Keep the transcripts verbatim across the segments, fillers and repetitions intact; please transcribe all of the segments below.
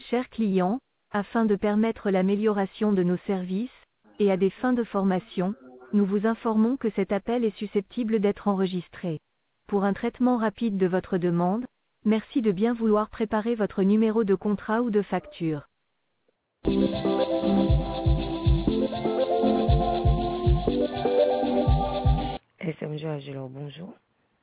Chers clients, afin de permettre l'amélioration de nos services, et à des fins de formation, nous vous informons que cet appel est susceptible d'être enregistré. Pour un traitement rapide de votre demande, merci de bien vouloir préparer votre numéro de contrat ou de facture. S M G Agilor, bonjour.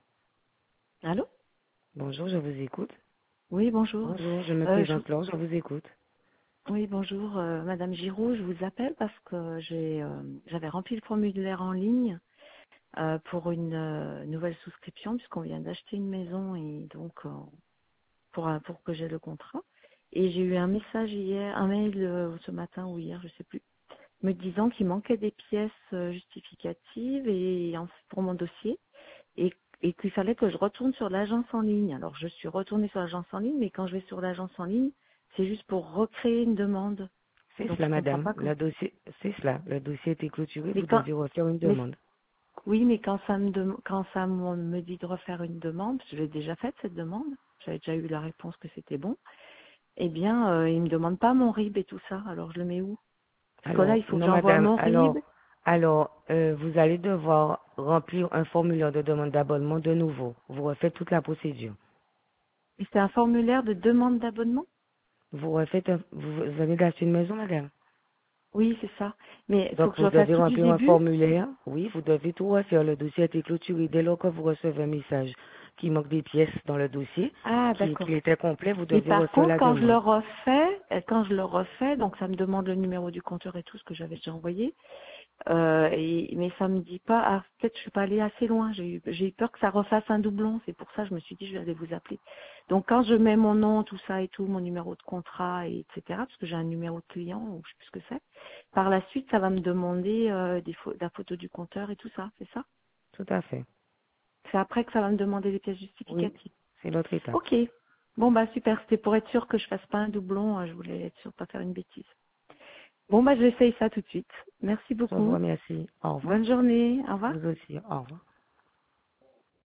Allô? Bonjour, je vous écoute. Oui, bonjour. Bonjour, je me Euh, présente Laure, je vous écoute. je- Oui, bonjour, euh, Madame Giraud, je vous appelle parce que j'ai, euh, j'avais rempli le formulaire en ligne euh, pour une euh, nouvelle souscription puisqu'on vient d'acheter une maison et donc euh, pour un- pour que j'ai le contrat. Et j'ai eu un message hier, un mail euh, ce matin ou hier, je sais plus, me disant qu'il manquait des pièces euh, justificatives et en- pour mon dossier et, et qu'il fallait que je retourne sur l'agence en ligne. Alors je suis retournée sur l'agence en ligne, mais quand je vais sur l'agence en ligne, c'est juste pour recréer une demande. C'est Donc cela, je comprends madame. pas Le comment. dossier, c'est cela. Le dossier a été clôturé, Mais vous quand, devez refaire une mais demande. oui, mais quand ça me dem- quand ça me me dit de refaire une demande, je l'ai déjà faite cette demande. J'avais déjà eu la réponse que c'était bon. Eh bien, euh, il me demande pas mon R I B et tout ça. Alors je le mets où? Parce que là, Alors, il faut que non, j'envoie madame. mon R I B. Alors, alors, euh, vous allez devoir remplir un formulaire de demande d'abonnement de nouveau. Vous refaites toute la procédure. Et c'est un formulaire de demande d'abonnement? Vous refaites, un- vous vous venez d'acheter une maison, madame. Oui, c'est ça. Mais il faut Donc, que je vous refasse devez tout du remplir un début. formulaire. Oui, vous devez tout refaire. Le dossier a été clôturé. Dès lors que vous recevez un message qui manque des pièces dans le dossier, Ah, qui, d'accord. qui était complet, vous Mais devez par refaire contre, la quand je le demande. refais, euh, quand je le refais, donc ça me demande le numéro du compteur et tout ce que j'avais déjà envoyé, euh, et, mais ça me dit pas, ah, peut-être je suis pas allée assez loin, j'ai eu, j'ai eu peur que ça refasse un doublon, c'est pour ça que je me suis dit je vais aller vous appeler. Donc quand je mets mon nom, tout ça et tout, mon numéro de contrat, et etc., parce que j'ai un numéro de client, ou je sais plus ce que c'est, par la suite ça va me demander euh, des pho- la photo du compteur et tout ça, c'est ça? Tout à fait. C'est après que ça va me demander les pièces Oui, justificatives. c'est l'autre étape. Ok. Bon bah super, c'était pour être sûr que je fasse pas un doublon, euh, je voulais être sûr de pas faire une bêtise. Bon bah j'essaye ça tout de suite. Merci Je vous beaucoup. remercie. Au revoir. Bonne journée, au revoir. Vous aussi. Au revoir.